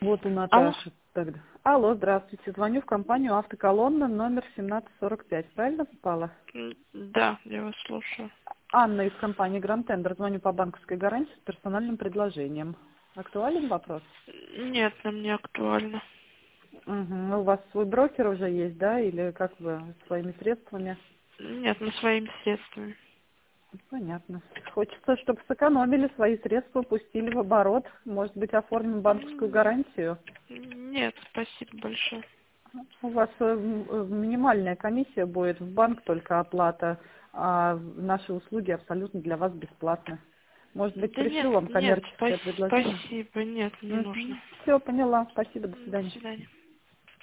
Вот у Алло? Наташи тогда. Алло, здравствуйте. Звоню в компанию «Автоколонна» номер 1745. Правильно попала? Да, я вас слушаю. Анна из компании «Гранд Тендер». Звоню по банковской гарантии с персональным предложением. Актуален вопрос? Нет, нам не актуально. Угу. У вас свой брокер уже есть, да? Или как вы своими средствами? Нет, мы своими средствами. Понятно. Хочется, чтобы сэкономили свои средства, пустили в оборот. Может быть, оформим банковскую гарантию? Нет, спасибо большое. У вас минимальная комиссия будет, в банк только оплата, а наши услуги абсолютно для вас бесплатны. Может быть, Да нет, пришлю вам нет, коммерческое предложение? спасибо, нет, не нужно. Все, поняла. Спасибо, до До свидания. свидания.